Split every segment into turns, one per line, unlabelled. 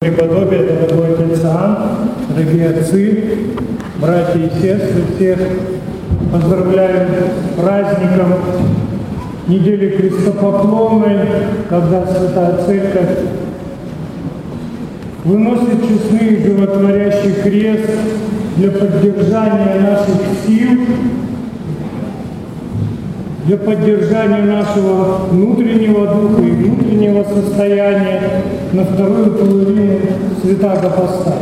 преподобие, дорогой отец Иоанн, дорогие отцы, братья и сестры, всех поздравляю с праздником недели крестопоклонной, когда Святая Церковь выносит честный и животворящий крест для поддержания наших сил, для поддержания нашего внутреннего духа и внутреннего состояния на вторую половину Святаго Поста.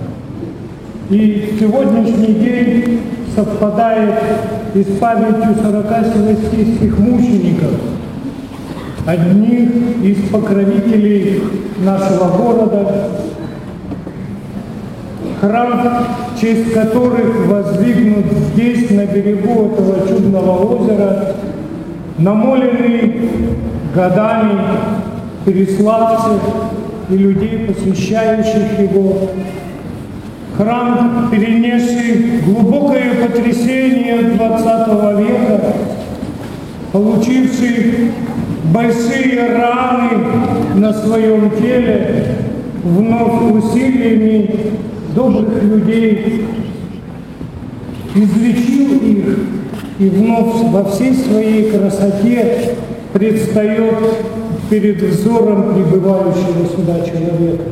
И сегодняшний день совпадает и с памятью 40 севастийских мучеников, одних из покровителей нашего города, храм, в честь которых воздвигнут здесь, на берегу этого чудного озера, намоленный годами переславцев и людей, посвящающих его. Храм, перенесший глубокое потрясение XX века, получивший большие раны на своем теле, вновь усилиями добрых людей, излечил их и вновь во всей своей красоте предстает перед взором прибывающего сюда человека.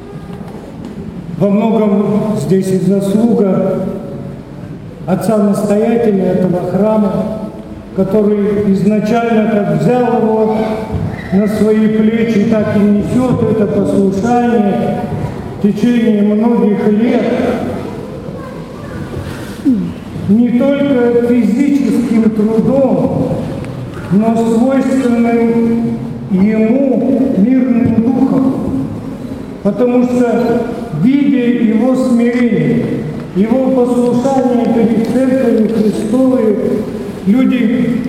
Во многом здесь и заслуга отца-настоятеля этого храма, который изначально как взял его на свои плечи, так и несет это послушание в течение многих лет, не только физическим трудом, но свойственным ему мирным духом, потому что, видя его смирение, его послушание перед Церковью Христовой, люди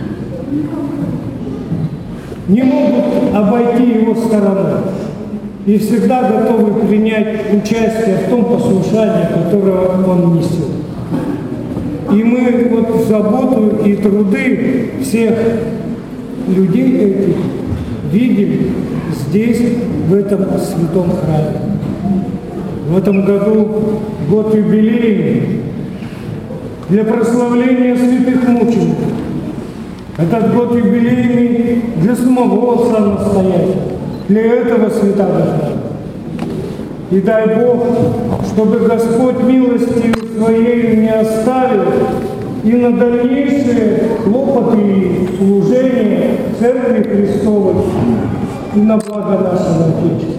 не могут обойти его стороной и всегда готовы принять участие в том послушании, которое он несет. И мы вот заботу и труды всех людей этих видим здесь, в этом святом храме. В этом году год юбилейный для прославления святых мучеников. Этот год юбилейный для самого отца-настоятеля, для этого святого храма. И дай Бог, чтобы Господь милостью Своей не оставил и на дальнейшие хлопоты и служения Церкви Христовой и на благо нашего Отечества.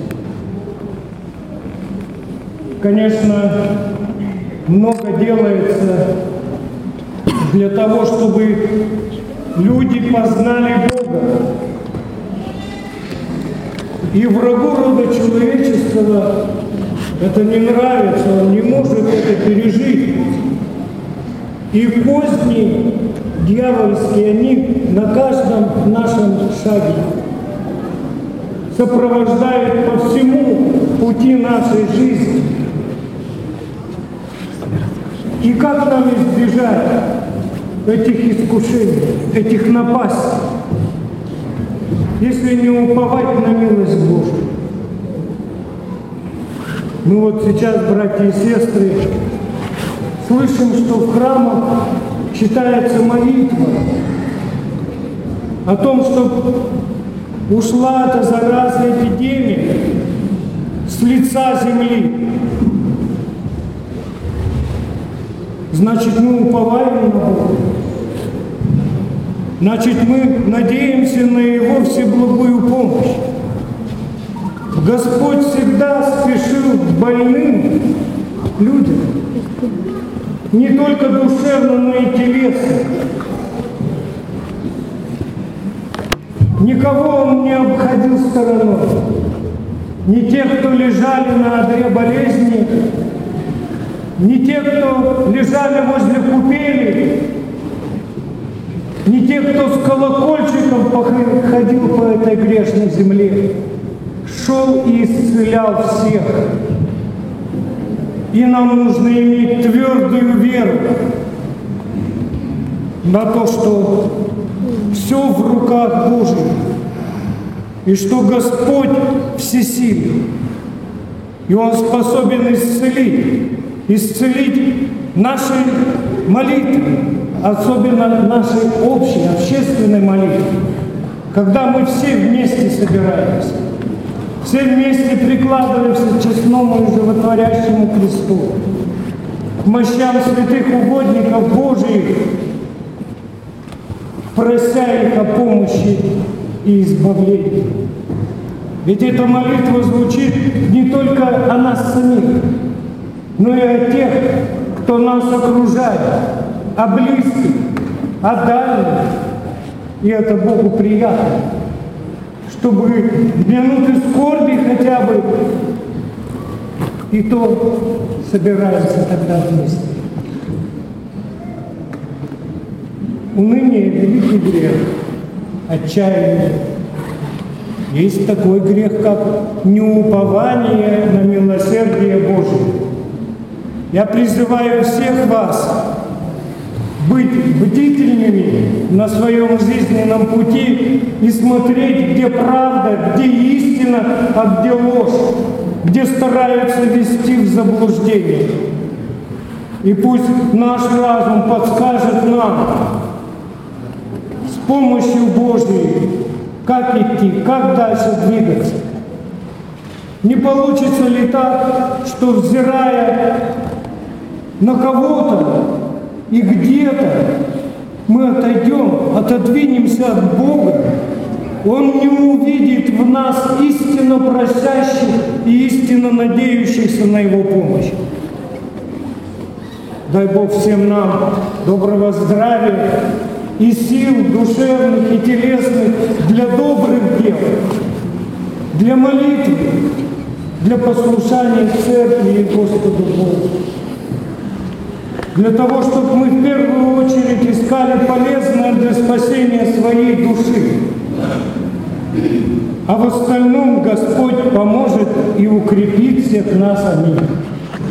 Конечно, много делается для того, чтобы люди познали Бога. И врагу рода человеческого это не нравится, он не может это пережить. И козни дьявольские, они на каждом нашем шаге сопровождают по всему пути нашей жизни. И как нам избежать этих искушений, этих напастей, если не уповать на милость Божию? Мы вот сейчас, братья и сестры, слышим, что в храмах читается молитва о том, что ушла эта заразная эпидемия с лица земли. Значит, мы уповаем на Бога. Значит, мы надеемся на Его всеблагую помощь. Господь всегда спешил к больным людям, не только душевно, но и телесно. Никого Он не обходил стороной. Ни тех, кто лежали на одре болезни, ни тех, кто лежали возле купели, ни тех, кто с колокольчиком ходил по этой грешной земле. Шел и исцелял всех. И нам нужно иметь твердую веру на то, что все в руках Божьих, и что Господь всесилен. И Он способен исцелить наши молитвы, особенно наши общие, общественные молитвы. Когда мы все вместе собираемся, все вместе прикладываемся к честному и животворящему кресту, к мощам святых угодников Божиих, прося их о помощи и избавлении. Ведь эта молитва звучит не только о нас самих, но и о тех, кто нас окружает, о близких, о дальних. И это Богу приятно, чтобы в минуты скорби хотя бы и то собираемся тогда вместе. Уныние – великий грех, отчаяние. Есть такой грех, как неупование на милосердие Божие. Я призываю всех вас быть бдительными на своем жизненном пути и смотреть, где правда, где истина, а где ложь, где стараются ввести в заблуждение. И пусть наш разум подскажет нам с помощью Божией, как идти, как дальше двигаться. Не получится ли так, что, взирая на кого-то и где-то, мы отодвинемся от Бога, Он не увидит в нас истинно просящих и истинно надеющихся на Его помощь. Дай Бог всем нам доброго здравия и сил душевных и телесных для добрых дел, для молитвы, для послушания Церкви и Господу Богу. Для того, чтобы мы в первую очередь искали полезное для спасения своей души. А в остальном Господь поможет и укрепит всех нас. Аминь.